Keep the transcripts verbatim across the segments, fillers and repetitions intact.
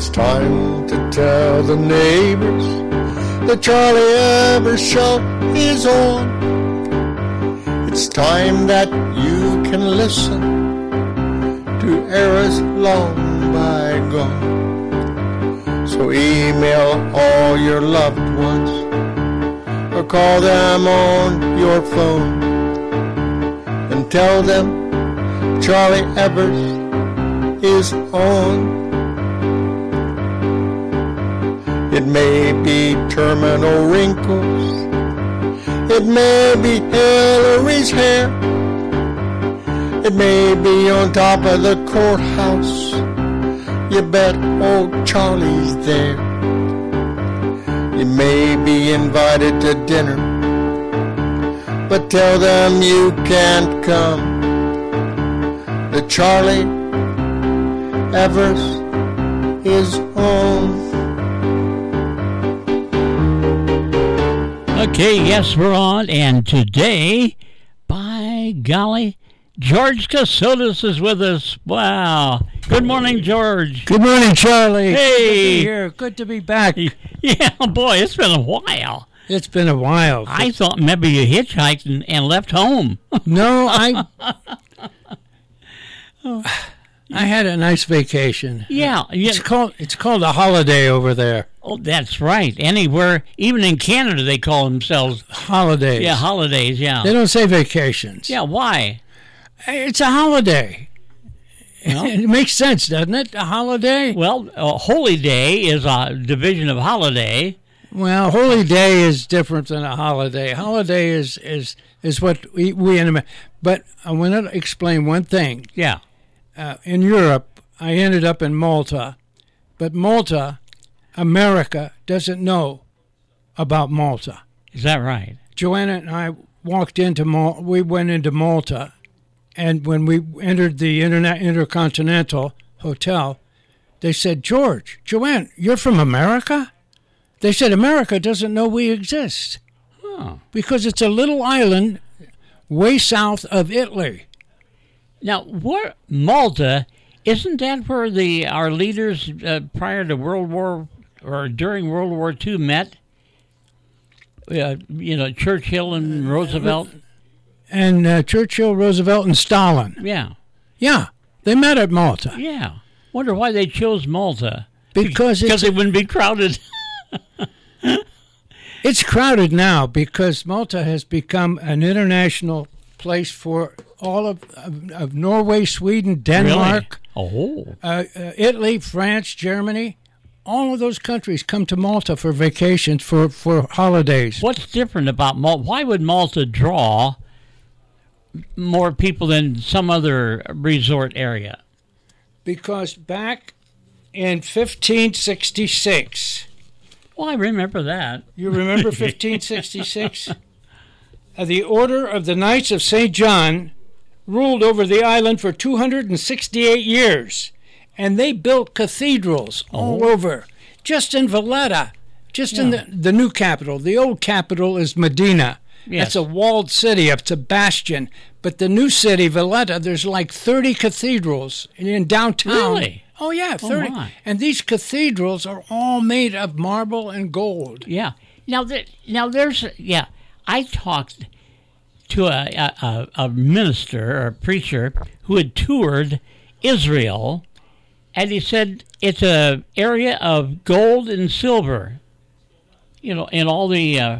It's time to tell the neighbors the Charlie Evers Show is on. It's time that you can listen to eras long bygone. So email all your loved ones or call them on your phone and tell them Charlie Evers is on. It may be terminal wrinkles, it may be Hillary's hair, it may be on top of the courthouse. You bet old Charlie's there. You may be invited to dinner, but tell them you can't come. The Charlie Evers is on. Okay, yes, we're on, and today, by golly, George Casotis is with us. Wow. Good morning, George. Good morning, Charlie. Hey. Good to be here. Good to be back. Yeah, boy, it's been a while. It's been a while. I thought maybe you hitchhiked and, and left home. No, I... I had a nice vacation. Yeah, yeah. It's called it's called a holiday over there. Oh, that's right. Anywhere, even in Canada, they call themselves holidays. Yeah, holidays. Yeah. They don't say vacations. Yeah, why? It's a holiday. Well, it makes sense, doesn't it? A holiday. Well, a holy day is a division of holiday. Well, holy day is different than a holiday. Holiday is is is what we we in. But I want to explain one thing. Yeah. Uh, in Europe, I ended up in Malta, but Malta, America, doesn't know about Malta. Is that right? Joanna and I walked into Malta. We went into Malta, and when we entered the Internet Intercontinental Hotel, they said, "George, Joanne, you're from America?" They said, "America doesn't know we exist huh. because it's a little island way south of Italy." Now, where Malta, isn't that where the our leaders uh, prior to World War or during World War Two met? Uh, you know, Churchill and Roosevelt? And uh, Churchill, Roosevelt, and Stalin. Yeah. Yeah, they met at Malta. Yeah. Wonder why they chose Malta. Because because it wouldn't be crowded. It's crowded now because Malta has become an international place for all of, of, of Norway, Sweden, Denmark, really? oh. uh, uh, Italy, France, Germany. All of those countries come to Malta for vacations, for, for holidays. What's different about Malta? Why would Malta draw more people than some other resort area? Because back in fifteen sixty-six... Well, I remember that. You remember fifteen sixty-six? Uh, the Order of the Knights of Saint John ruled over the island for two hundred sixty-eight years, and they built cathedrals oh. all over. Just in Valletta, just yeah. in the, the new capital. The old capital is Medina. Yes. It's a walled city. It's a bastion. But the new city, Valletta, there's like thirty cathedrals in, in downtown. Really? Oh, yeah, thirty. Oh, my. And these cathedrals are all made of marble and gold. Yeah. Now, there, now there's, yeah, I talked to a, a, a minister or a preacher who had toured Israel, and he said it's a area of gold and silver, you know, in all the uh,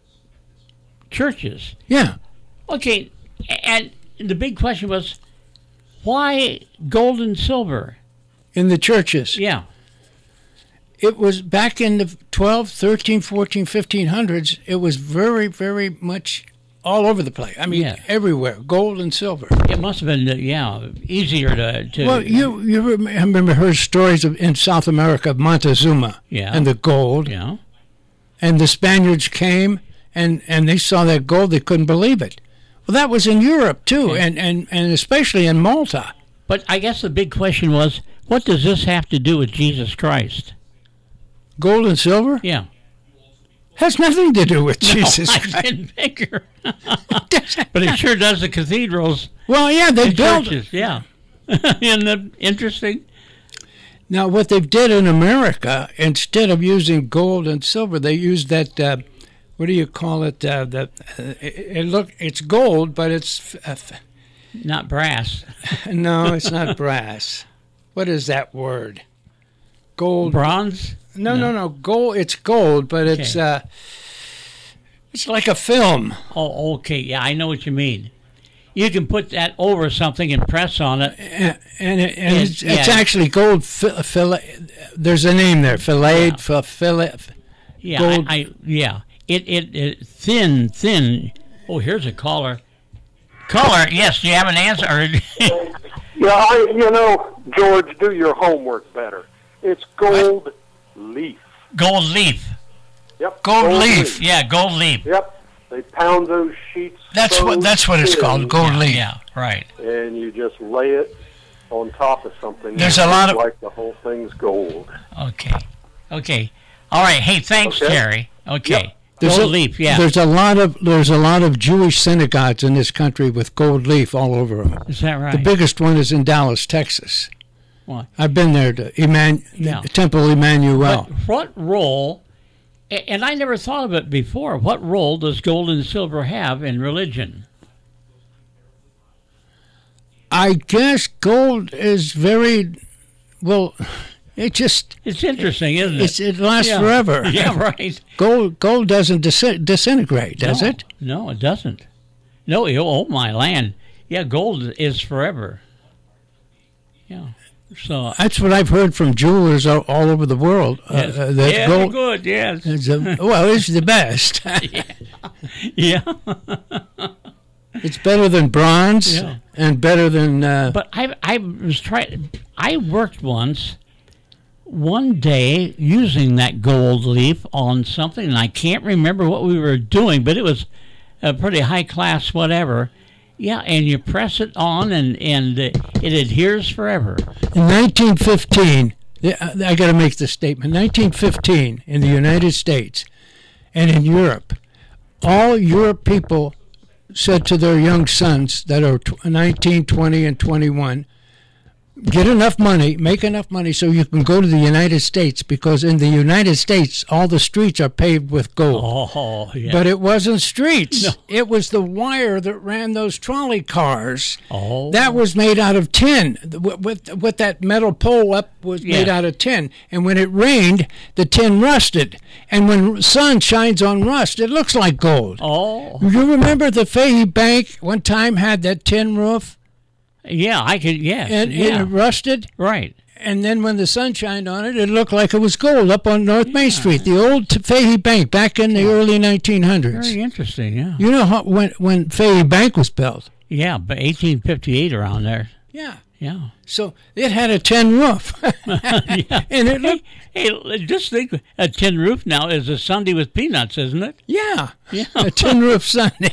churches. Yeah. Okay, and the big question was, why gold and silver? In the churches. Yeah. It was back in the twelve, thirteen, fourteen, fifteen hundreds, it was very, very much all over the place. I mean, yeah. everywhere, gold and silver. It must have been, yeah, easier to... to well, you you remember heard stories of, in South America of Montezuma yeah. and the gold. Yeah. And the Spaniards came, and, and they saw that gold, they couldn't believe it. Well, that was in Europe, too, okay. and, and, and especially in Malta. But I guess the big question was, what does this have to do with Jesus Christ? Gold and silver? Yeah. Has nothing to do with no, Jesus I Christ. didn't figure. But it sure does the cathedrals. Well, yeah, they and built churches. Yeah. Isn't that interesting? Now, what they did in America, instead of using gold and silver, they used that. Uh, what do you call it? Uh, that uh, it, it look. It's gold, but it's uh, Not brass. no, it's not brass. What is that word? Gold. Bronze? No, no, no. Gold. It's gold, but it's Okay. uh, it's like a film. Oh, okay. Yeah, I know what you mean. You can put that over something and press on it. And, and, it, and Yes, it's, it's yeah. actually gold. Fi- fillet. There's a name there. Filleted. Yeah. Fi- fillet. Yeah, Gold. I, I yeah. It, it it thin thin. Oh, here's a caller. Caller, yes. Do you have an answer? Yeah, I, you know, George, do your homework better. It's gold leaf. Gold leaf. Yep. Gold leaf. Yeah, gold leaf. Yep. They pound those sheets. That's so what. That's what it's thin, called. Gold Yeah, leaf. yeah, right. And you just lay it on top of something. There's and a lot it's of- like the whole thing's gold. Okay, okay. All right. Hey, thanks, Okay. Terry. Okay. Yep. There's Gold a, leaf. Yeah. There's a lot of there's a lot of Jewish synagogues in this country with gold leaf all over them. Is that right? The biggest one is in Dallas, Texas. What? I've been there to Eman- Yeah. Temple Emmanuel. But what role? a- And I never thought of it before. What role does gold and silver have in religion? I guess gold is very well. It just It's interesting, isn't it? it's, it lasts Yeah. forever. Yeah, right. Gold gold doesn't dis- disintegrate, does no, it? No, it doesn't. No, you- oh my land. Yeah, gold is forever. Yeah. So That's what I've heard from jewelers all, all over the world. Uh, yes. uh, that yeah, gold good. Yes. is a, well, it's the best. Yeah. It's better than bronze Yeah. and better than. Uh, But I I was trying. I worked once, one day using that gold leaf on something, and I can't remember what we were doing, but it was a pretty high class whatever. Yeah, and you press it on, and and uh, it adheres forever. In nineteen fifteen, yeah, I got to make this statement. nineteen fifteen in the United States and in Europe, all Europe people said to their young sons that are tw- nineteen, twenty, and twenty-one, get enough money, make enough money so you can go to the United States, because in the United States, all the streets are paved with gold. Oh, yeah. But it wasn't streets. No. It was the wire that ran those trolley cars. oh, That was made out of tin. With, with, with that metal pole up was made Yeah. out of tin. And when it rained, the tin rusted. And when sun shines on rust, it looks like gold. oh, You remember the Fahey Bank one time had that tin roof yeah. I could. Yes. and, yeah. and it rusted? Right. And then when the sun shined on it, it looked like it was gold up on North Main Street, the old Fahey Bank back in the early nineteen hundreds. Very interesting. Yeah. You know how, when, when Fahey Bank was built? Yeah, but eighteen fifty-eight around there. Yeah. Yeah. So it had a tin roof. Yeah. And it looked, Hey, hey, just think, a tin roof now is a Sunday with peanuts, isn't it? yeah, Yeah. a tin roof Sunday.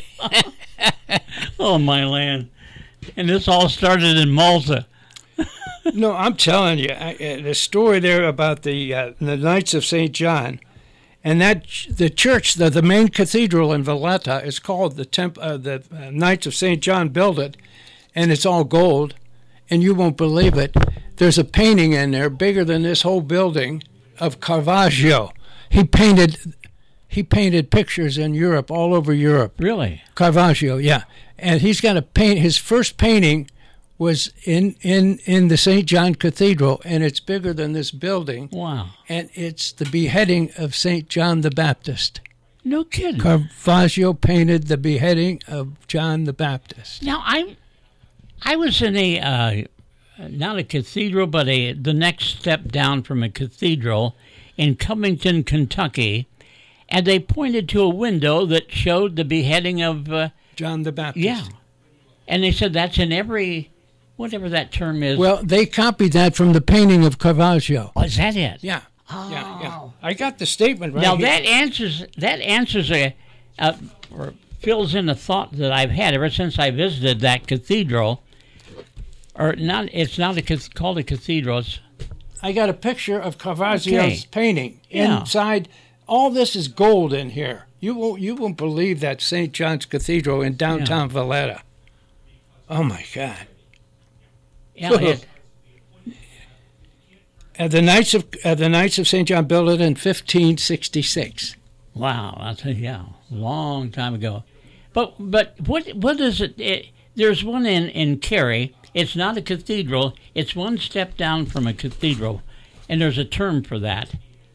Oh, my land. And this all started in Malta. No, I'm telling you, I, uh, the story there about the uh, the Knights of Saint John, and that ch- the church, the, the main cathedral in Valletta is called the temp, uh, the uh, Knights of Saint John built it, and it's all gold, and you won't believe it. There's a painting in there bigger than this whole building of Caravaggio. He painted he painted pictures in Europe, all over Europe. Really? Caravaggio, yeah. And he's got a paint. His first painting was in, in, in the Saint John Cathedral, and it's bigger than this building. Wow. And it's the beheading of Saint John the Baptist. No kidding. Caravaggio painted the beheading of John the Baptist. Now, I I was in a, uh, not a cathedral, but a the next step down from a cathedral in Covington, Kentucky, and they pointed to a window that showed the beheading of, uh, John the Baptist. yeah. And they said that's in every, whatever that term is. Well, they copied that from the painting of Caravaggio. Oh, is that it? Yeah. Oh. Yeah, yeah. I got the statement right Now here. that answers that answers a, a or fills in a thought that I've had ever since I visited that cathedral. Or not? It's not a cath- called a cathedral. It's, I got a picture of Caravaggio's Okay. painting. Yeah. Inside, all this is gold in here. You won't you won't believe that Saint John's Cathedral in downtown Valletta. Oh my God! yeah, it, Uh, the Knights of uh, the Knights of Saint John built it in fifteen sixty-six. Wow, that's a, yeah, long time ago. But but what what is it? it there's one in in Cary. It's not a cathedral. It's one step down from a cathedral, and there's a term for that.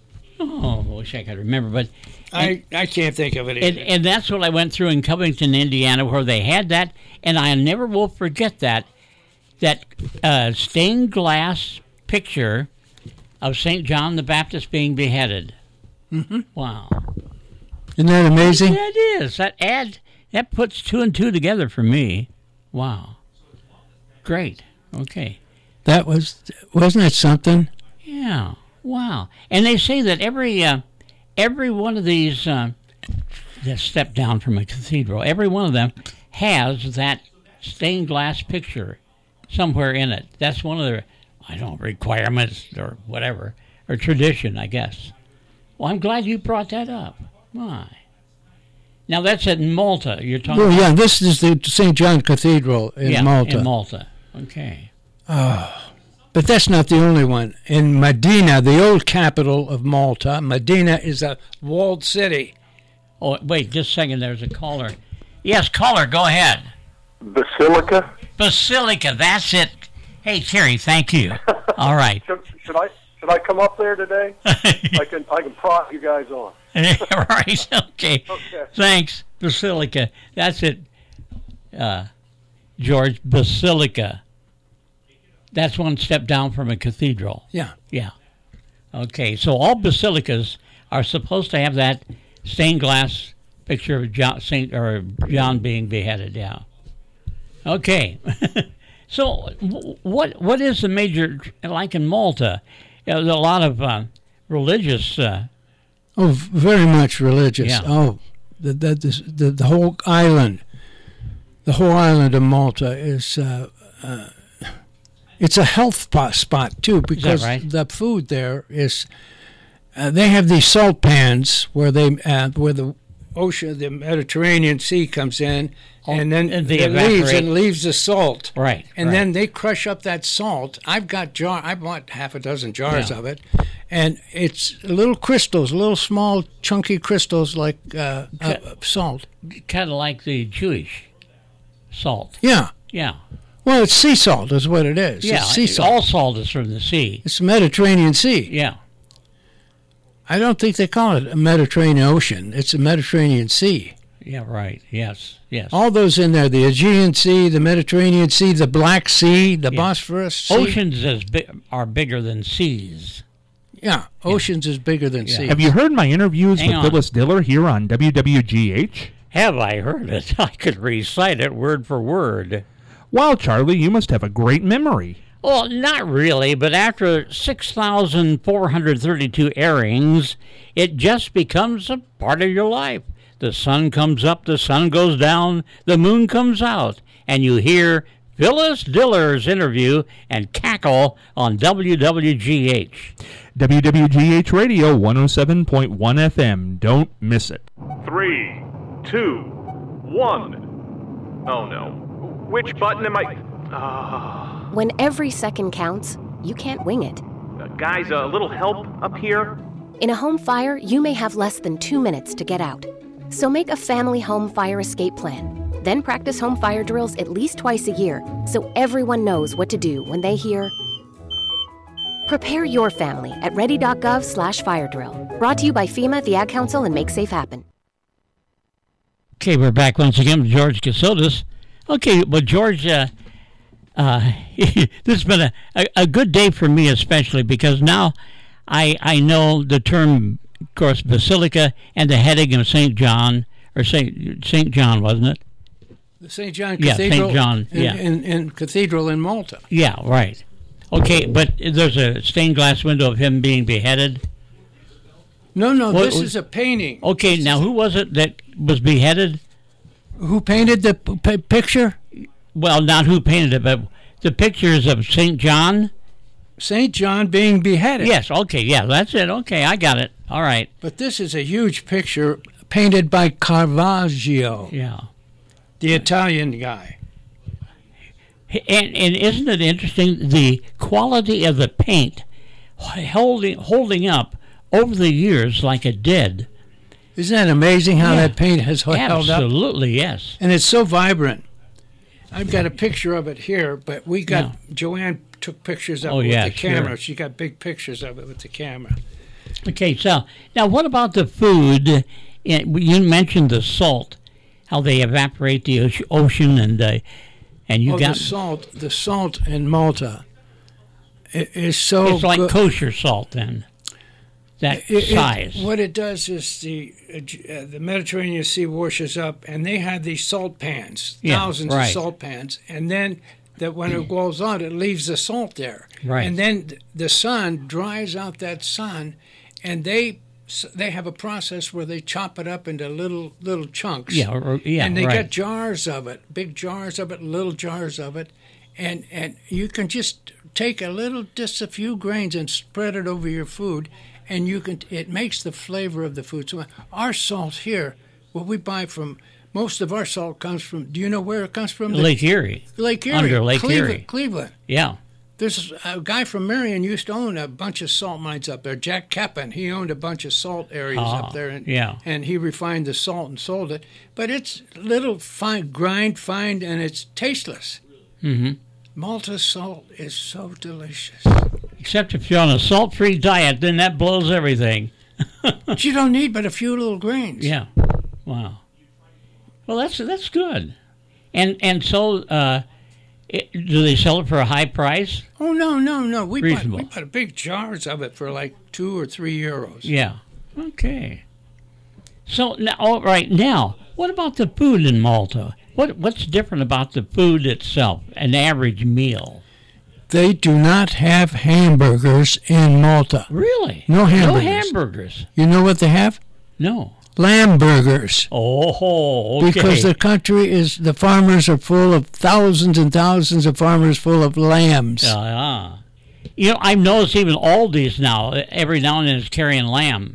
Oh, I wish I could remember, but I, I can't think of it either. and, and that's what I went through in Covington, Indiana, where they had that, and I never will forget that that uh, stained glass picture of Saint John the Baptist being beheaded. Mm-hmm. Wow. Isn't that amazing? That is. That add that puts two and two together for me. Wow. Great. Okay. That was wasn't it something? Yeah. Wow. And they say that every uh, every one of these uh, that step down from a cathedral, every one of them has that stained glass picture somewhere in it. That's one of their, I don't know, requirements or whatever, or tradition, I guess. Well, I'm glad you brought that up. My. Now, that's at Malta. You're talking Oh, about? yeah, this is the Saint John Cathedral in yeah, Malta. in Malta. Okay. But that's not the only one. In Medina, the old capital of Malta, Medina is a walled city. Oh, wait, just a second. There's a caller. Yes, caller, go ahead. Basilica? Basilica, that's it. Hey, Terry, thank you. All right. Should, should I should I come up there today? I can I can prod you guys on. Right, okay. Okay. Thanks, Basilica. That's it, uh, George. Basilica. That's one step down from a cathedral. Yeah. Yeah. Okay, so all basilicas are supposed to have that stained glass picture of John, Saint or John being beheaded. Yeah. Okay. So w- what what is the major, like in Malta? You know, there's a lot of uh, religious. Uh, Oh, very much religious. Yeah. Oh, the, the, the, the, the whole island, the whole island of Malta is, uh, uh, it's a health spot, spot too, because right? the food there is, uh, they have these salt pans where they, uh, where the ocean, the Mediterranean Sea comes in, Oh, and then and they it leaves evaporate. and leaves the salt. Right. And right. then they crush up that salt. I've got jar. I bought half a dozen jars Yeah. of it, and it's little crystals, little small chunky crystals like uh, uh, salt. kind of like the Jewish salt. Yeah. Yeah. Well, it's sea salt, is what it is. Yeah. It's sea salt. All salt is from the sea. It's the Mediterranean Sea. Yeah. I don't think they call it a Mediterranean Ocean. It's a Mediterranean Sea. Yeah. Right. Yes. Yes. All those in there: the Aegean Sea, the Mediterranean Sea, the Black Sea, the Yeah. Bosphorus Sea. Oceans is bi- are bigger than seas. Yeah, oceans is bigger than Yeah. seas. Have you heard my interviews Hang with on. Phyllis Diller here on W W G H? Have I heard it? I could recite it word for word. Wow, Charlie, you must have a great memory. Well, not really, but after six thousand four hundred thirty-two airings, it just becomes a part of your life. The sun comes up, the sun goes down, the moon comes out, and you hear Phyllis Diller's interview and cackle on W W G H. W W G H Radio one oh seven point one F M. Don't miss it. Three, two, one. Oh no. Which button am I? Ah. When every second counts, you can't wing it. Uh, guys, a little help up here? In a home fire, you may have less than two minutes to get out. So make a family home fire escape plan. Then practice home fire drills at least twice a year so everyone knows what to do when they hear. Prepare your family at ready.gov slash fire drill. Brought to you by FEMA, the Ad Council, and Make Safe Happen. Okay, we're back once again with George Casildas. Okay, well, George, uh, uh, this has been a, a, a good day for me especially because now I I know the term, of course, Basilica and the heading of Saint John, or Saint Saint John, wasn't it? The Saint John Yeah, Cathedral. Saint John, in, yeah. in, in Cathedral in Malta. Yeah, right. Okay, but there's a stained glass window of him being beheaded. No, no, What- this is a painting. Okay, now who was it that was beheaded? Who painted the p- p- picture? Well, not who painted it, but the pictures of Saint John. Saint John being beheaded. Yes, okay, yeah, that's it. Okay, I got it. All right. But this is a huge picture painted by Caravaggio, Yeah. the Italian guy. And, and isn't it interesting the quality of the paint holding holding up over the years like it did. Isn't that amazing how Yeah. that paint has held up? Absolutely, yes. And it's so vibrant. I've got a picture of it here, but we got Yeah. Joanne took pictures of Oh, it yeah, with the camera. sure. She got big pictures of it with the camera. Okay, so now what about the food? Eh, You mentioned the salt, how they evaporate the oce- ocean, and uh, and you oh, got the salt, the salt in Malta i- is so it's like good. kosher salt then. That It- it- size. what it does is the uh, j- uh, the Mediterranean Sea washes up, and they have these salt pans, Yeah, thousands right. of salt pans, and then that when it goes out, it leaves the salt there, Right. and then th- the sun dries out that sun, and they s- they have a process where they chop it up into little little chunks. Yeah, or- yeah, and they right. got jars of it, big jars of it, little jars of it, and and you can just take a little, just a few grains, and spread it over your food, and you can. It makes the flavor of the food. So our salt here, what we buy from, most of our salt comes from. Do you know where it comes from? Lake Erie. Lake Erie. Under Lake Cleveland, Erie. Cleveland. Yeah. There's a guy from Marion used to own a bunch of salt mines up there. Jack Keppen. He owned a bunch of salt areas Ah, up there, and yeah. and he refined the salt and sold it. But it's little fine, grind fine, and it's tasteless. Mm-hmm. Malta salt is so delicious. Except if you're on a salt-free diet, then that blows everything. But you don't need but a few little grains. Yeah. Wow. Well, that's that's good. And and so, uh, it, do they sell it for a high price? Oh no, no, no. We bought, Reasonable. we bought big jars of it for like two or three euros. Yeah. Okay. So now, all right. Now, what about the food in Malta? What what's different about the food itself? An average meal. They do not have hamburgers in Malta. Really? No hamburgers. No hamburgers. You know what they have? No. Lamb burgers. Oh, okay. Because the country is, the farmers are full of thousands and thousands of farmers full of lambs. Ah. You know, I've noticed even Aldi's now, every now and then is carrying lamb.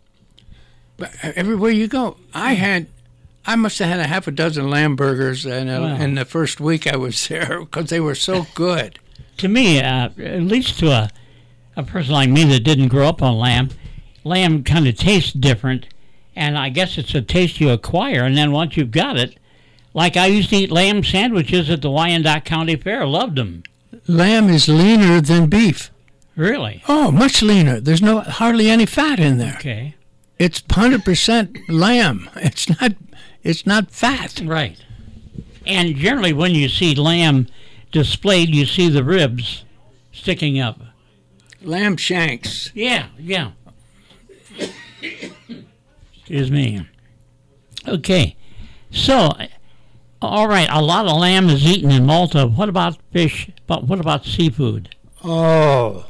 But everywhere you go, I had, I must have had a half a dozen lamb burgers in, a, Wow. in the first week I was there because they were so good. To me, uh, at least to a, a person like me that didn't grow up on lamb, lamb kind of tastes different, and I guess it's a taste you acquire, and then once you've got it, like I used to eat lamb sandwiches at the Wyandotte County Fair, loved them. Lamb is leaner than beef. Really? Oh, much leaner. There's no hardly any fat in there. Okay. It's one hundred percent lamb. It's not. It's not fat. Right. And generally, when you see lamb displayed, you see the ribs sticking up. Lamb shanks. Yeah, yeah. Excuse me. Okay. So, all right, a lot of lamb is eaten in Malta. What about fish? But what about seafood? Oh,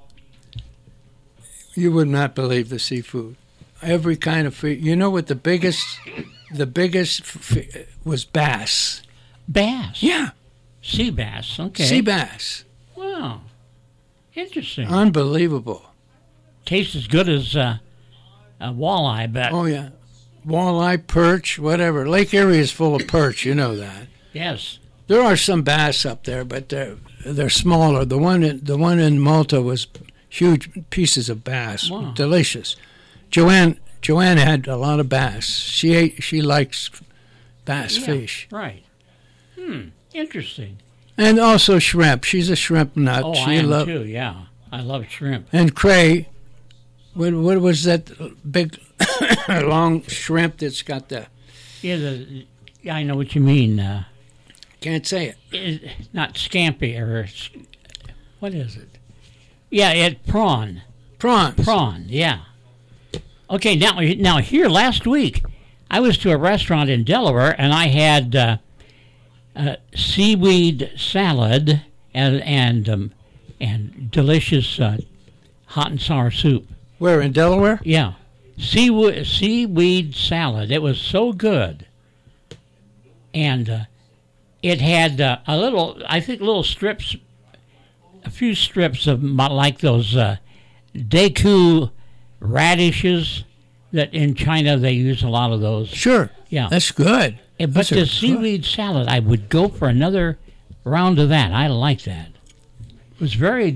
you would not believe the seafood. Every kind of fish. You know what the biggest, the biggest f- was bass. Bass. Yeah, Sea bass. Okay. sea bass. Wow. Interesting. Unbelievable. Tastes as good as uh, a walleye, but Oh yeah, walleye, perch, whatever. Lake Erie is full of perch. You know that. yes. There are some bass up there, but they're they're smaller. The one in the one in Malta was huge pieces of bass, Wow. delicious. Joanne Joanne had a lot of bass. She ate. She likes bass Yeah, fish, Right. Hmm. Interesting. and also shrimp. She's a shrimp nut. Oh, she I am lo- too. Yeah, I love shrimp. And Cray, what what was that big long shrimp that's got the? Yeah, the, yeah, I know what you mean. Uh, Can't say it. it, not scampi or s- what is it? Yeah, it prawn. Prawns. Prawn. Yeah. Okay. Now, now here last week, I was to a restaurant in Delaware and I had uh, uh, seaweed salad and and um, and delicious uh, hot and sour soup. Where in Delaware? Yeah, seaweed seaweed salad. It was so good, and uh, it had uh, a little, I think, little strips, a few strips of my, like those uh, Daku radishes that in China they use a lot of those. Sure. Yeah, That's good. Eh, but Those are the good. seaweed salad, I would go for another round of that. I like that. It was very,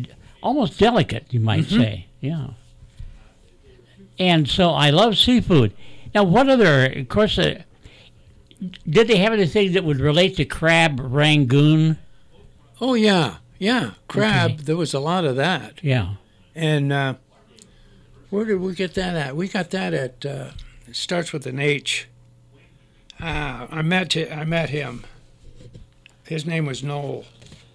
almost delicate, you might say. Yeah. And so I love seafood. Now, what other, of course, uh, did they have anything that would relate to crab rangoon? Oh, yeah. Yeah. Crab. Okay. There was a lot of that. Yeah. And uh, where did we get that at? We got that at, uh, it starts with an H. Ah, I met hi- I met him. His name was Noel.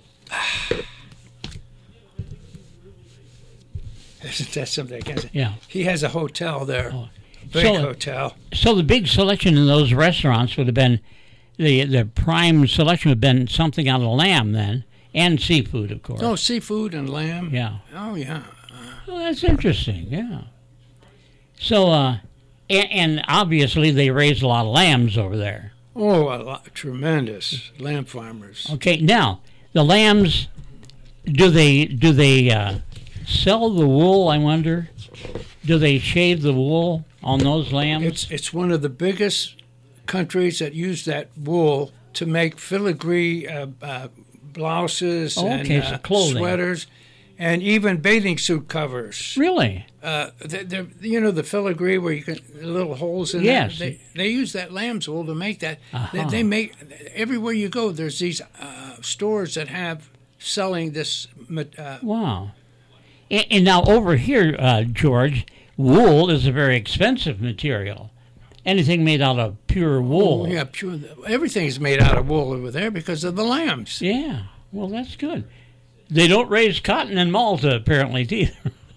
That's something I can't say. Yeah. He has a hotel there. Oh. Big So- hotel. So the big selection in those restaurants would have been, the the prime selection would have been something out of lamb then, and seafood, of course. Oh, seafood and lamb. Yeah. Oh, yeah. Well, that's interesting, yeah. So, uh, and, and obviously they raise a lot of lambs over there. Oh, a lot, tremendous lamb farmers. Okay, now, the lambs, do they, do they uh, sell the wool, I wonder? Do they shave the wool on those lambs? It's it's one of the biggest countries that use that wool to make filigree uh, uh, blouses Oh, okay, and so uh, clothing. sweaters, and even bathing suit covers. Really? Uh, they, they're, you know the filigree where you can little holes in Yes. it. They they use that lamb's wool to make that. Uh-huh. They, they make everywhere you go. There's these uh, stores that have selling this. Uh, Wow. And, and now over here, uh, George, wool is a very expensive material. Anything made out of pure wool. oh, yeah, pure. Everything's made out of wool over there because of the lambs. Yeah. Well, that's good. They don't raise cotton in Malta, apparently, either.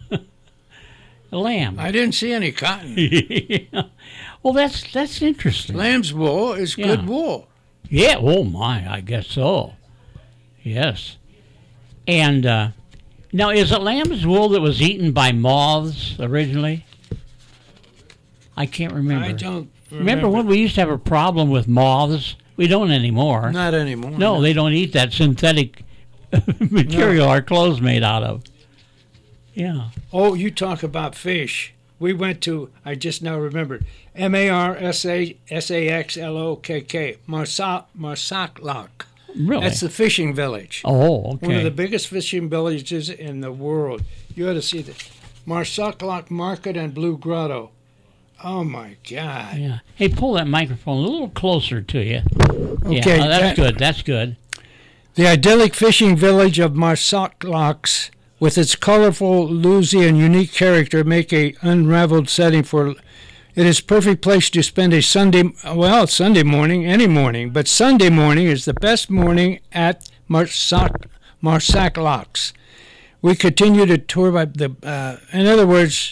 Lamb. I didn't see any cotton. Yeah. Well, that's that's interesting. Lamb's wool is Yeah. good wool. Yeah. Oh my, I guess so. Yes. And uh, now, is it lamb's wool that was eaten by moths originally? I can't remember. I don't remember. Remember when we used to have a problem with moths? We don't anymore. Not anymore. No, they don't eat that synthetic material our clothes made out of. Yeah. Oh, you talk about fish. We went to, I just now remembered, M A R S A S A X L O K K, Marsa- Marsaklak. Really? That's the fishing village. Oh, okay. One of the biggest fishing villages in the world. You ought to see this. Marsaklak Market and Blue Grotto. Oh, my God. Yeah. Hey, pull that microphone a little closer to you. Okay, Yeah, oh, that's that- good. That's good. The idyllic fishing village of Marsaklaks, with its colorful, Lucy, and unique character, make a unraveled setting for. It is perfect place to spend a Sunday, well, Sunday morning, any morning, but Sunday morning is the best morning at Marsak, Marsaklaks. We continue to tour by the. Uh, in other words,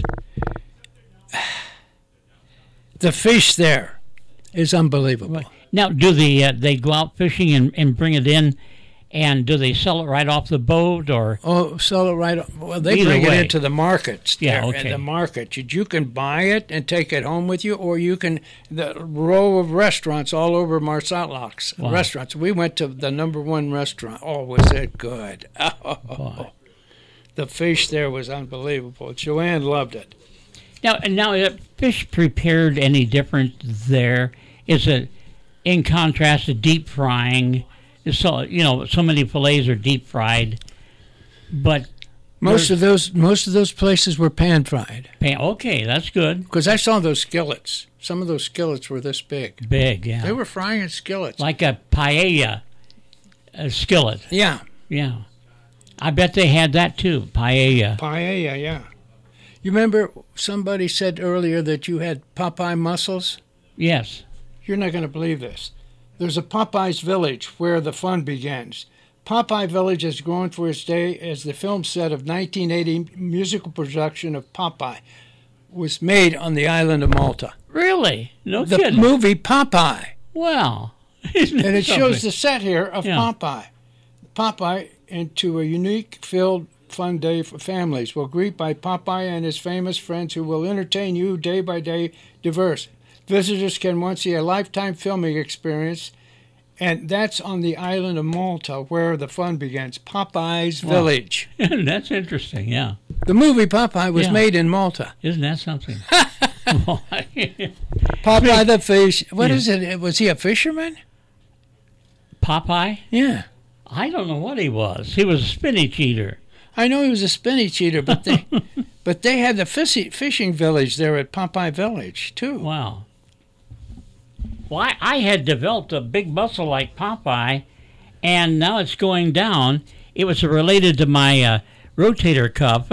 the fish there is unbelievable. Now, do they uh, they go out fishing and, and bring it in, and do they sell it right off the boat or? Oh, sell it right. Well, they Either bring way. it into the markets. Yeah, there, okay. At the market, you, you can buy it and take it home with you, or you can the row of restaurants all over Marsaklaks Wow. restaurants. We went to the number one restaurant. Oh, was it good? Boy. The fish there was unbelievable. Joanne loved it. Now, and now, is fish prepared any different there? Is it, in contrast to deep frying? So you know, so many fillets are deep fried, but Most there's- of those most of those places were pan fried pan- okay, that's good. because I saw those skillets. Some of those skillets were this big. Big, yeah, They were frying in skillets. like a paella a skillet. yeah, Yeah, I bet they had that too, paella. paella. Yeah. You remember somebody said earlier that you had Popeye mussels? Yes. You're not going to believe this. There's a Popeye's Village where the fun begins. Popeye Village has grown for its day as the film set of nineteen eighty musical production of Popeye was made on the island of Malta. Really? No The kidding. movie Popeye. Wow. Isn't And it shows something? the set here of Yeah. Popeye. Popeye into a unique filled fun day for families will greet by Popeye and his famous friends who will entertain you day by day diverse. Visitors can once see a lifetime filming experience, and that's on the island of Malta where the fun begins. Popeye's Wow. Village. That's interesting. Yeah. The movie Popeye was Yeah. made in Malta. Isn't that something? Popeye the fish. What Yeah. is it? Was he a fisherman? Popeye? Yeah. I don't know what he was. He was a spinach eater. I know he was a spinach eater, but they, but they had the fishy, fishing village there at Popeye Village too. Wow. Well, I, I had developed a big muscle like Popeye, and now it's going down. It was related to my uh, rotator cuff.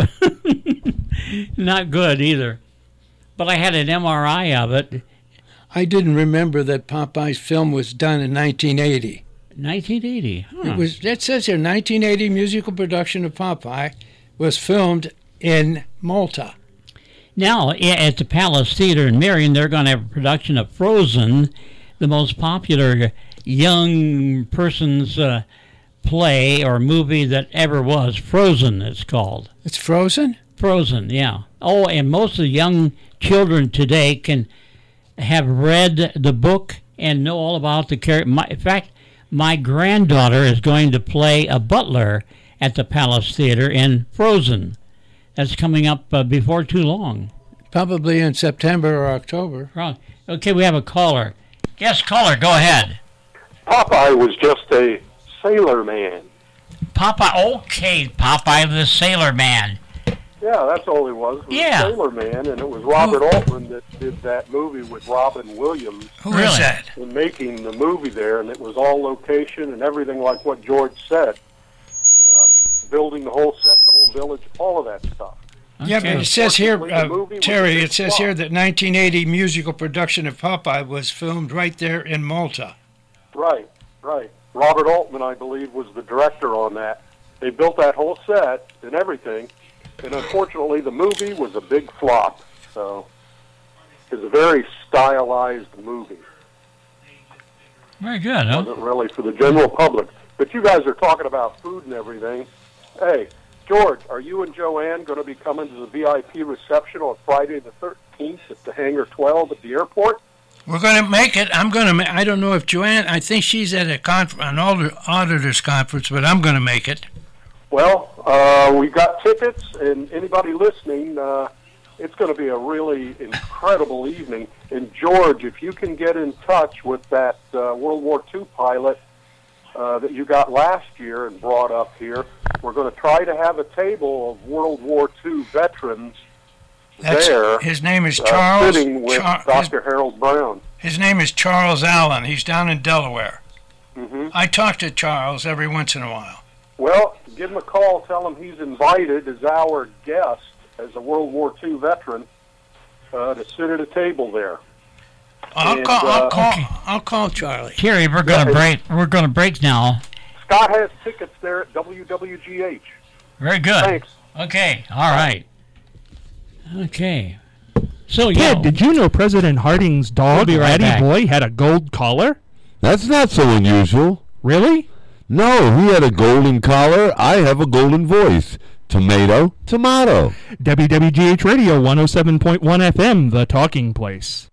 Not good either. But I had an M R I of it. I didn't remember that Popeye's film was done in nineteen eighty. nineteen eighty. Huh. It was. It says here, nineteen eighty musical production of Popeye was filmed in Malta. Now, at the Palace Theater in Marion, they're going to have a production of Frozen, the most popular young person's uh, play or movie that ever was. Frozen, it's called. It's Frozen? Frozen, yeah. Oh, and most of the young children today can have read the book and know all about the character. In fact, my granddaughter is going to play a butler at the Palace Theater in Frozen. That's coming up uh, before too long. Probably in September or October. Wrong. Okay, we have a caller. Yes, caller, go ahead. Popeye was just a sailor man. Popeye, okay, Popeye the Sailor Man. Yeah, that's all he was. He was Yeah. a sailor man, and it was Robert Altman that did that movie with Robin Williams. Who is Really? that? In making the movie there, and it was all location and everything like what George said. Uh, building the whole set, the whole village, all of that stuff. Yeah, but Okay. it says here, Unfortunately, the uh, movie was Terry, a big it says flop. here that nineteen eighty musical production of Popeye was filmed right there in Malta. Right, right. Robert Altman, I believe, was the director on that. They built that whole set and everything, and unfortunately the movie was a big flop. So it's a very stylized movie. Very good, It huh? wasn't really for the general public. But you guys are talking about food and everything. Hey, George, are you and Joanne going to be coming to the V I P reception on Friday the thirteenth at the Hangar twelve at the airport? We're going to make it. I'm going to. Ma- I don't know if Joanne. I think she's at a conf- an auditor- auditors conference, but I'm going to make it. Well, uh, we got tickets, and anybody listening, uh, it's going to be a really incredible evening. And George, if you can get in touch with that uh, World War Two pilot uh, that you got last year and brought up here, we're going to try to have a table of World War Two veterans That's, there, his name is uh, Charles. sitting with Char- his, Doctor Harold Brown. his name is Charles Allen. He's down in Delaware. hmm I talk to Charles every once in a while. Well, give him a call. Tell him he's invited as our guest, as a World War Two veteran, uh, to sit at a table there. I'll And, call. I'll uh, call. okay. I'll call Charlie. Terry, we're going to Yeah, break. We're going to break now. Scott has tickets there at W W G H. Very good. Thanks. Okay, all right. Okay. So, yeah. Kid, did you know President Harding's dog, We'll be right Laddie back. Boy, had a gold collar? That's not so unusual. Really? No, he had a golden collar. I have a golden voice. Tomato, tomato. W W G H Radio one oh seven point one F M, The Talking Place.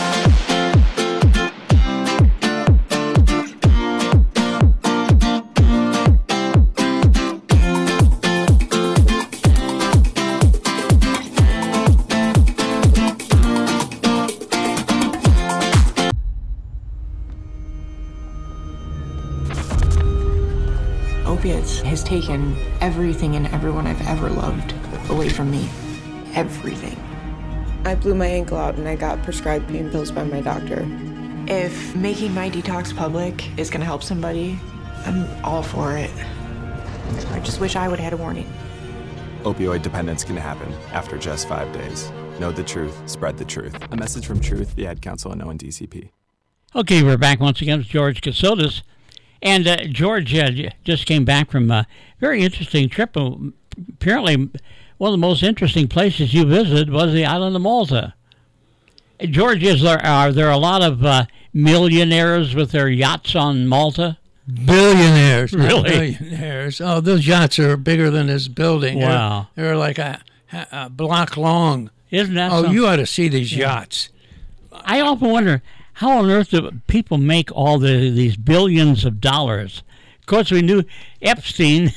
Opiates has taken everything and everyone I've ever loved away from me. Everything. I blew my ankle out and I got prescribed pain pills by my doctor. If making my detox public is gonna help somebody, I'm all for it. I just wish I would have had a warning. Opioid dependence can happen after just five days. Know the truth, spread the truth. A message from Truth, the Ad Council, and O N D C P. Okay, we're back once again with George Casotis. And uh, George uh, j- just came back from a very interesting trip. Uh, Apparently, one of the most interesting places you visited was the island of Malta. Uh, George, is there, are there a lot of uh, millionaires with their yachts on Malta? Billionaires, not Really? billionaires. Oh, those yachts are bigger than this building. They're- Wow. They're, like a, a block long. Isn't that Oh, some- you ought to see these yachts. I often wonder, how on earth do people make all the, these billions of dollars? Of course, we knew Epstein.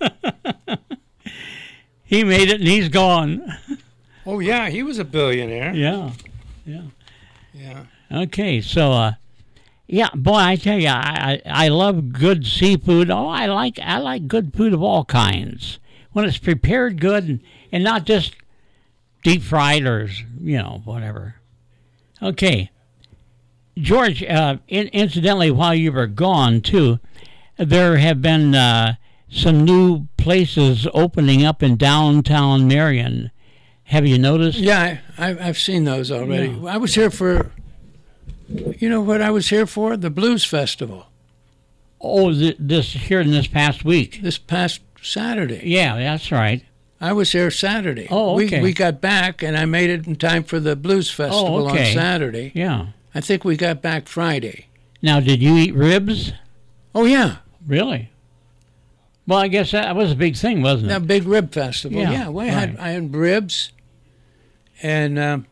He made it and he's gone. Oh, yeah, he was a billionaire. Yeah, yeah. Yeah. Okay, so, uh, yeah, boy, I tell you, I, I I love good seafood. Oh, I like I like good food of all kinds. when it's prepared good and, and not just deep fried or, you know, whatever. Okay. George, uh, in, incidentally, while you were gone, too, there have been uh, some new places opening up in downtown Marion. Have you noticed? Yeah, I, I've seen those already. Yeah. I was here for, you know what I was here for? The Blues Festival. Oh, th- this here in this past week. This past Saturday. Yeah, that's right. I was here Saturday. Oh, okay. We, we got back, and I made it in time for the Blues Festival oh, okay. on Saturday. Yeah. I think we got back Friday. Now, did you eat ribs? Oh, yeah. Really? Well, I guess that was a big thing, wasn't it? That big rib festival. Yeah, Yeah, we right. had I had ribs, and um,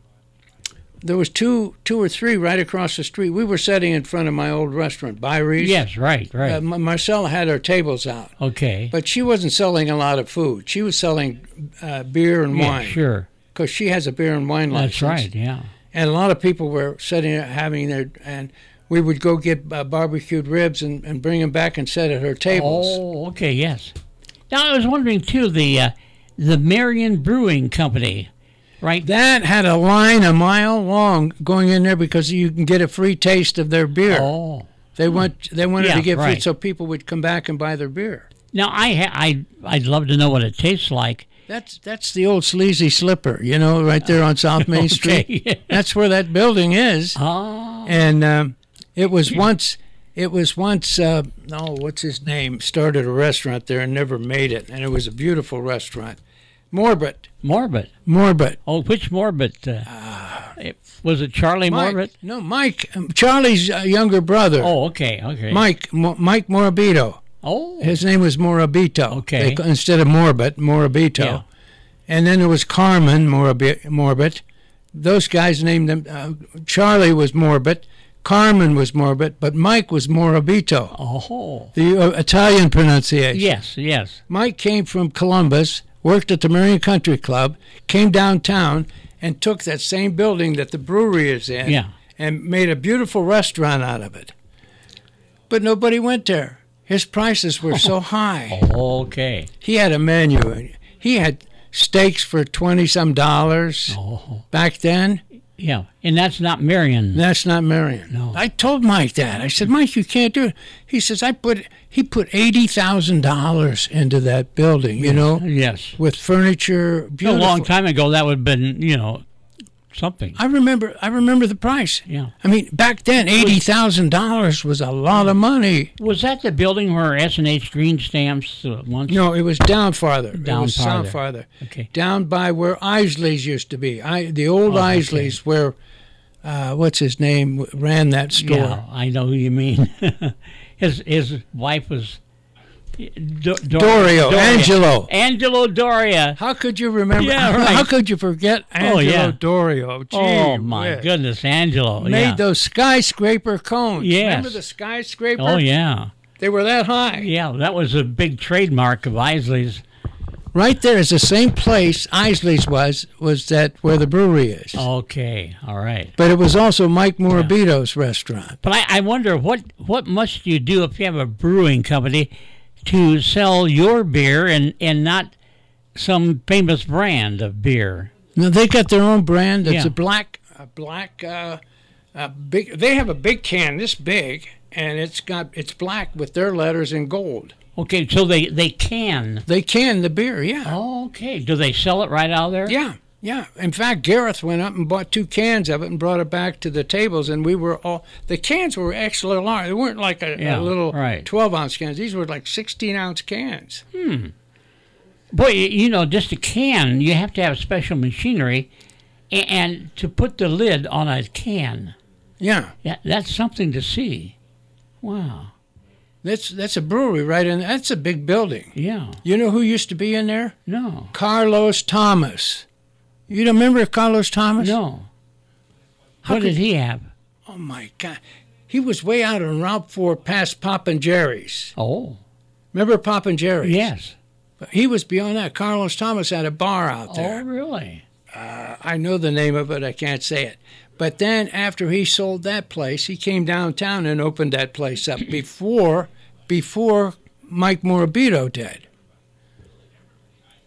there was two two or three right across the street. We were sitting in front of my old restaurant, Byries. Yes, right, right. Uh, M- Marcella had her tables out. Okay. But she wasn't selling a lot of food. She was selling uh, beer and yeah, wine. Sure. Because she has a beer and wine license. That's right, yeah. And a lot of people were sitting there having their, and we would go get uh, barbecued ribs and, and bring them back and sit at her tables. Oh, okay, yes. Now, I was wondering, too, the uh, the Marion Brewing Company, right? That had a line a mile long going in there because you can get a free taste of their beer. Oh. They want they wanted Yeah, to get right. free so people would come back and buy their beer. Now, I ha- I, I'd love to know what it tastes like. That's that's the old Sleazy Slipper, you know, right there on South Main Okay, Street. yeah. That's where that building is. Oh. And um, it was once, it was once, uh, oh, what's his name? Started a restaurant there and never made it. And it was a beautiful restaurant. Morbid. Morbid. Morbid. Oh, which Morbid? Uh, it, was it Charlie Mike, Morbid? No, Mike. Um, Charlie's uh, younger brother. Oh, okay, okay. Mike, Mo- Mike Morabito. Oh. His name was Morabito. Okay. They, instead of Morbid, Morabito. Yeah. And then there was Carmen Morabi- Morbid. Those guys named them. Uh, Charlie was Morbid. Carmen was Morbid, but Mike was Morabito. Oh. The uh, Italian pronunciation. Yes, yes. Mike came from Columbus, worked at the Marion Country Club, came downtown, and took that same building that the brewery is in Yeah. and made a beautiful restaurant out of it. But nobody went there. His prices were so high. Okay. He had a menu. He had steaks for twenty-some dollars Oh. back then. Yeah, and that's not Marion. That's not Marion. No. I told Mike that. I said, Mike, you can't do it. He says, I put he put eighty thousand dollars into that building, you know, Yes. with furniture. A Beautiful. long time ago, that would have been, you know, something. I remember. I remember the price. Yeah. I mean, back then, eighty thousand dollars was a lot of money. Was that the building where S and H Green Stamps uh, once? No, it was down farther. Down it was farther. south farther. Okay. Down by where Isley's used to be. I the old Oh, okay. Isley's where, uh, what's his name, w- ran that store. Yeah, I know who you mean. his his wife was Do- Dor- Dorio, Doria. Angelo. Angelo Doria. How could you remember? Yeah, right. How could you forget Angelo Oh, yeah. Dorio? Gee Oh my whiz. goodness, Angelo. Made yeah. those skyscraper cones. Yes. Remember the skyscraper? Oh yeah. They were that high. Yeah, that was a big trademark of Isley's. Right there is the same place Isley's was, was that where the brewery is. Okay, all right. But it was also Mike Morabito's restaurant. But I, I wonder what what must you do if you have a brewing company to sell your beer and, and not some famous brand of beer? Now they got their own brand. It's Yeah. a black, a black, uh, a big. They have a big can this big, and it's got it's black with their letters in gold. Okay, so they, they can. They can the beer, yeah. Oh, okay. Do they sell it right out there? Yeah, yeah. In fact, Gareth went up and bought two cans of it and brought it back to the tables, and we were all. The cans were extra large. They weren't like a, Yeah, a little right. twelve ounce cans. These were like sixteen ounce cans. Hmm. Boy, y- you know, just a can, you have to have special machinery, a- and to put the lid on a can. Yeah, Yeah, that's something to see. Wow. that's that's a brewery right in. That's a big building. Yeah. You know who used to be in there? No. Carlos Thomas. You don't remember Carlos Thomas? No. How What could- did he have? Oh my God, he was way out on Route Four, past Pop and Jerry's. Oh. Remember Pop and Jerry's? Yes. But he was beyond that. Carlos Thomas had a bar out there. Oh, really? Uh, I know the name of it. I can't say it. But then after he sold that place, he came downtown and opened that place up before before Mike Morabito did.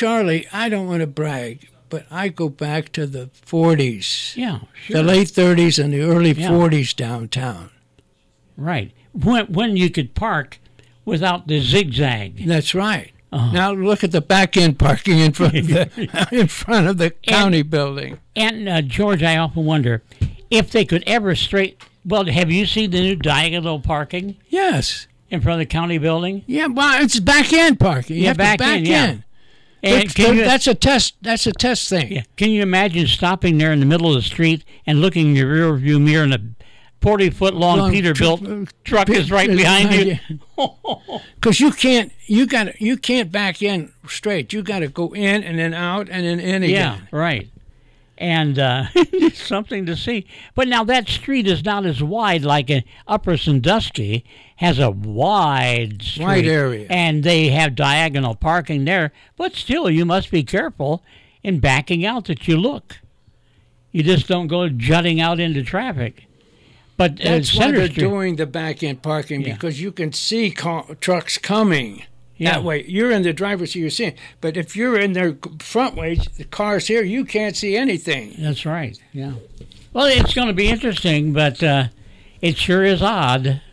Charlie, I don't want to brag, but I go back to the forties. Yeah, sure. The late thirties and the early Yeah. forties downtown. Right. When when you could park without the zigzag. That's right. Uh-huh. Now look at the back end parking in front of the in front of the county building. And uh, George, I often wonder if they could ever straight. Well, have you seen the new diagonal parking Yes. in front of the county building? Yeah, well, it's back end parking. You Yeah, have back to back in, yeah. in. And But- can but you- that's a test. That's a test thing. Yeah. Can you imagine stopping there in the middle of the street and looking in your rear view mirror and a forty foot long, Long Peterbilt tr- uh, truck Pe- is right is behind behind you? Because you can't, you got, you can't back in straight. You got to go in and then out and then in Yeah, again. right. And uh, it's something to see. But now that street is not as wide like a Upper Sandusky has a wide street. Wide area. And they have diagonal parking there. But still, you must be careful in backing out that you look. You just don't go jutting out into traffic. But uh, That's why Center they're Street, doing the back end parking Yeah. because you can see car, trucks coming. Yeah. That way, you're in the driver's seat, you're seeing. But if you're in their front way, the car's here, you can't see anything. That's right. Yeah. Well, it's going to be interesting, but uh, it sure is odd.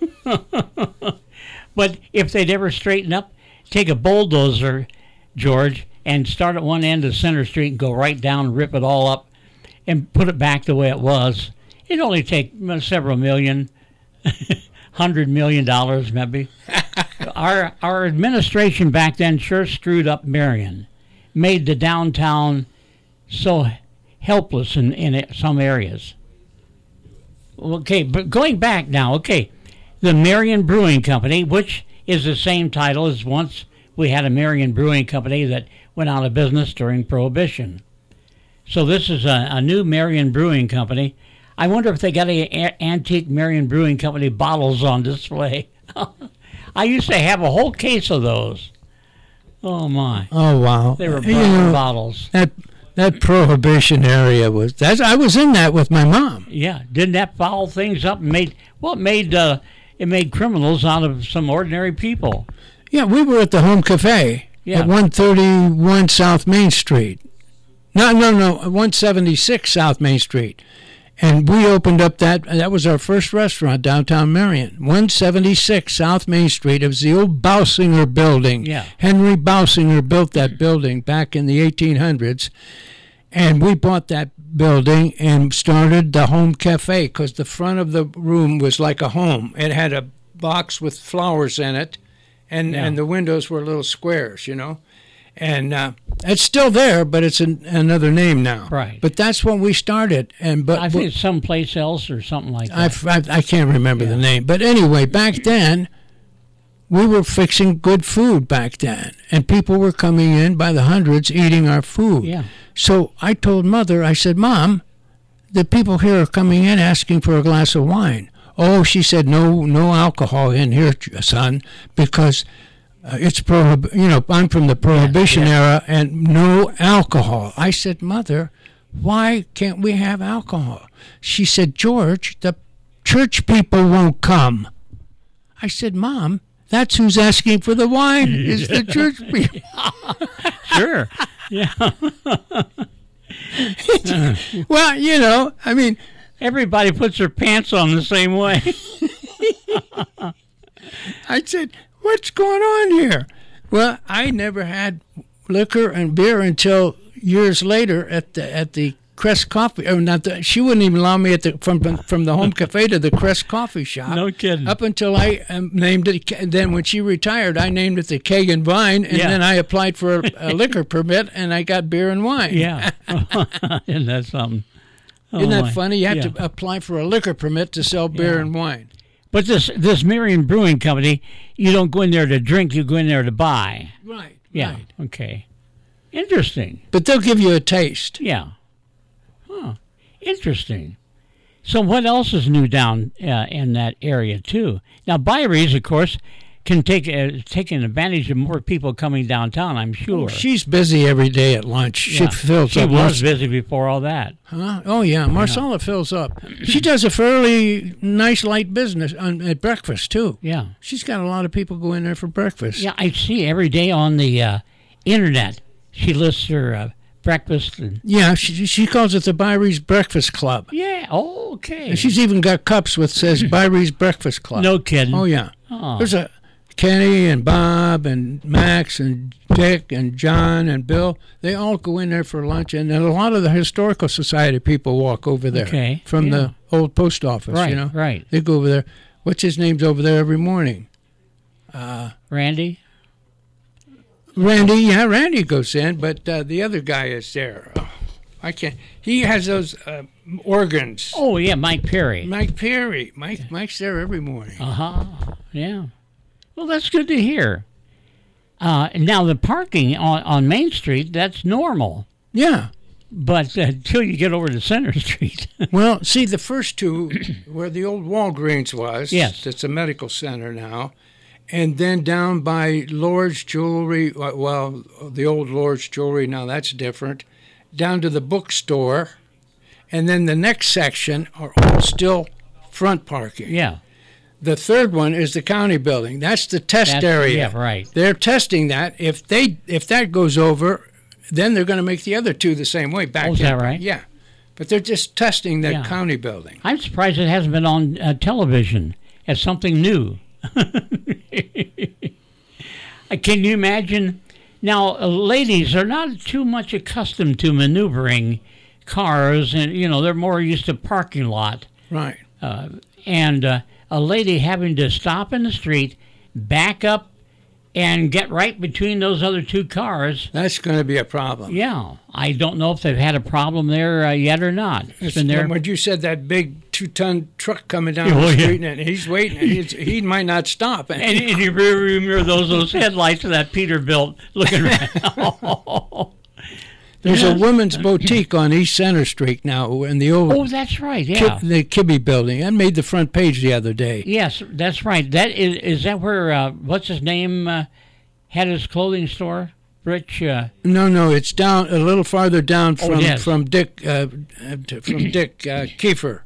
But if they'd ever straighten up, take a bulldozer, George, and start at one end of Center Street and go right down, rip it all up, and put it back the way it was, it'd only take uh, several million, hundred million dollars maybe. our our administration back then sure screwed up Marion, made the downtown so helpless in, in it- some areas. Okay, but going back now, okay, the Marion Brewing Company, which is the same title as once we had a Marion Brewing Company that went out of business during Prohibition. So this is a, a new Marion Brewing Company. I wonder if they got any a- antique Marion Brewing Company bottles on display. I used to have a whole case of those. Oh, my. Oh, wow. They were You brown know, bottles. That that prohibition area was, that's, I was in that with my mom. Yeah, didn't that foul things up and made, well, it made, uh, it made criminals out of some ordinary people. Yeah, we were at the Home Cafe Yeah. at one thirty-one South Main Street. No, no, no, one seventy-six South Main Street. And we opened up that, that was our first restaurant downtown Marion. one seventy-six South Main Street. It was the old Bausinger building. Yeah. Henry Bausinger built that building back in the eighteen hundreds. And we bought that building and started the Home Cafe because the front of the room was like a home. It had a box with flowers in it, and, Yeah. and the windows were little squares, you know. And uh, it's still there, but it's an, another name now. Right. But that's when we started. And but I think it's someplace else or something like that. I've, I've, I can't remember the name. But anyway, back then, we were fixing good food back then. And people were coming in by the hundreds eating our food. Yeah. So I told Mother, I said, Mom, the people here are coming in asking for a glass of wine. Oh, she said, no no alcohol in here, son, because uh, it's prohib. You know, I'm from the Prohibition Yeah, era, and no alcohol. I said, Mother, why can't we have alcohol? She said, George, the church people won't come. I said, Mom, that's who's asking for the wine, is the church people. Sure. Yeah. Well, you know, I mean, Everybody puts their pants on the same way. I said, what's going on here? Well, I never had liquor and beer until years later at the at the Crest Coffee. Or not the, she wouldn't even allow me at the from from the Home Cafe to the Crest Coffee Shop. No kidding. Up until I um, named it. And then when she retired, I named it the Keg and Vine, and Yeah. then I applied for a, a liquor permit, and I got beer and wine. Yeah. Isn't that something? Oh, Isn't that my. funny? You have Yeah. to apply for a liquor permit to sell beer Yeah. and wine. But this this Marion Brewing Company, you don't go in there to drink, you go in there to buy. Right. Yeah. Right. Okay. Interesting. But they'll give you a taste. Yeah. Huh. Interesting. So what else is new down uh, in that area too? Now Byries, of course, can take uh, taking advantage of more people coming downtown. I'm sure. Oh, she's busy every day at lunch. Yeah. She fills She up. was busy before all that. Huh? Oh, yeah. Marcella fills up. She does a fairly nice, light business on, at breakfast, too. Yeah. She's got a lot of people go in there for breakfast. Yeah, I see every day on the uh, internet she lists her uh, breakfast. And Yeah, she she calls it the Byries Breakfast Club. yeah, oh, okay. And she's even got cups with says Byries Breakfast Club. No kidding. Oh yeah. Oh. There's a Kenny and Bob and Max and Dick and John and Bill. They all go in there for lunch, and then a lot of the Historical Society people walk over there Okay, from yeah. the old post office. Right, you know, right. They go over there. What's his name's over there every morning? Uh, Randy? Randy. Yeah, Randy goes in, but uh, the other guy is there. Oh, I can't. He has those uh, organs. Oh, yeah, Mike Perry. Mike Perry. Mike. Mike's there every morning. Uh-huh, yeah. Well, that's good to hear. Uh, now, the parking on, on Main Street, that's normal. Yeah. But uh, until you get over to Center Street. Well, see, the first two, where the old Walgreens was, Yes. it's a medical center now, and then down by Lord's Jewelry, uh, well, the old Lord's Jewelry, now that's different, down to the bookstore, and then the next section are all still front parking. Yeah. The third one is the county building. That's the test That's- area. yeah, right. They're testing that. If they if that goes over, then they're going to make the other two the same way back Oh, is in. that right? Yeah. But they're just testing that Yeah. county building. I'm surprised it hasn't been on uh, television as something new. Uh, Can you imagine? Now, uh, ladies are not too much accustomed to maneuvering cars, and, you know, they're more used to parking lot. Right. Uh, and uh, a lady having to stop in the street, back up, and get right between those other two cars. That's going to be a problem. Yeah. I don't know if they've had a problem there uh, yet or not. It's It's been there. When you said that big two-ton truck coming down Oh, the yeah. street, and he's waiting, and he's, he might not stop. And in your rear mirror, those those headlights of that Peterbilt looking around. There's Yes. a women's boutique on East Center Street now, in the old Oh, that's right. Yeah. Ki- the Kibbe building. That made the front page the other day. Yes, that's right. That is is that where uh, what's his name uh, had his clothing store? Rich. Uh, No, no, it's down a little farther down Oh, from yes. from Dick uh, uh, t- from Dick uh, Kiefer.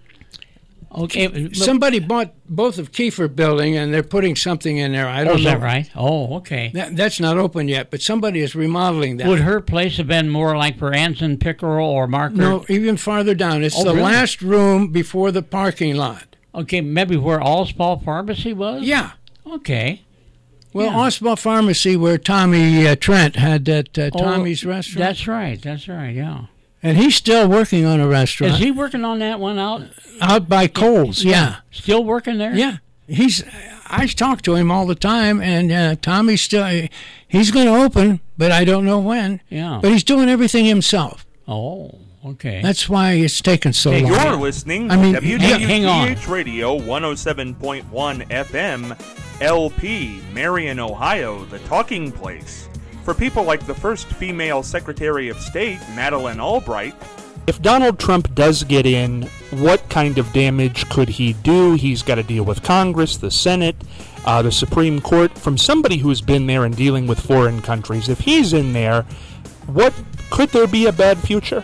okay. look- Somebody bought both of Kiefer building, and they're putting something in there. I oh, don't is know. that right? Oh, okay. That, that's not open yet, but somebody is remodeling that. Would her place have been more like for Anson Pickerel or Marker? No, even farther down. It's Oh, the really? last room before the parking lot. Okay, maybe where Allspaw Pharmacy was? Yeah. Okay. Well, Yeah. Oswald Pharmacy, where Tommy uh, Trent had that uh, Oh, Tommy's restaurant. That's right. That's right, yeah. And he's still working on a restaurant. Is he working on that one out? Out by Coles, yeah. Still working there? Yeah. He's. I talk to him all the time, and uh, Tommy's still. He's going to open, but I don't know when. Yeah. But he's doing everything himself. Oh, okay. That's why it's taken so long. You're listening I to mean, W hang- W hang on. T H Radio one oh seven point one F M, L P, Marion, Ohio, the talking place. For people like the first female Secretary of State, Madeleine Albright. If Donald Trump does get in, what kind of damage could he do? He's got to deal with Congress, the Senate, uh, the Supreme Court. From somebody who's been there and dealing with foreign countries, if he's in there, what could there be a bad future?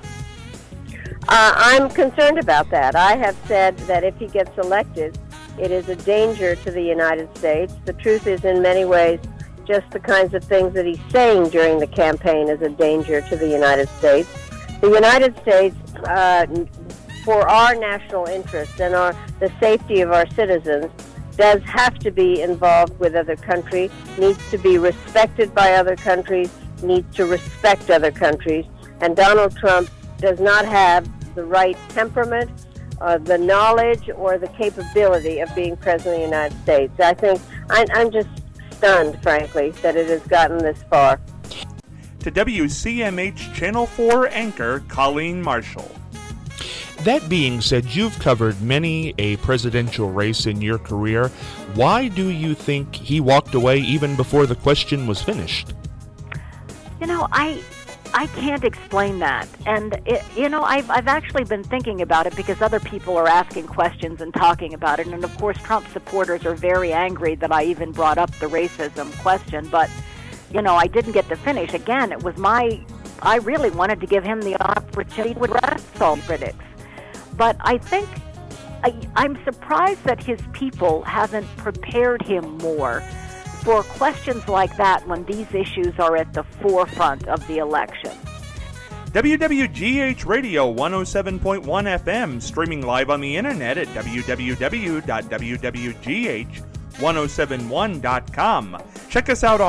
Uh, I'm concerned about that. I have said that if he gets elected, it is a danger to the United States. The truth is, in many ways, just the kinds of things that he's saying during the campaign is a danger to the United States. The United States, uh, for our national interest and our, the safety of our citizens, does have to be involved with other countries, needs to be respected by other countries, needs to respect other countries. And Donald Trump does not have the right temperament, uh, the knowledge, or the capability of being president of the United States. I think I, I'm just stunned, frankly, that it has gotten this far. To W C M H Channel four anchor Colleen Marshall. That being said, you've covered many a presidential race in your career. Why do you think he walked away even before the question was finished? You know, I I can't explain that. And, it, you know, I've, I've actually been thinking about it because other people are asking questions and talking about it. And, of course, Trump supporters are very angry that I even brought up the racism question. But, you know, I didn't get to finish. Again, it was my, I really wanted to give him the opportunity to address all critics. But I think, I, I'm surprised that his people haven't prepared him more for questions like that when these issues are at the forefront of the election. W W G H Radio one oh seven point one F M, streaming live on the internet at w w w dot w w g h one oh seven one dot com. Check us out on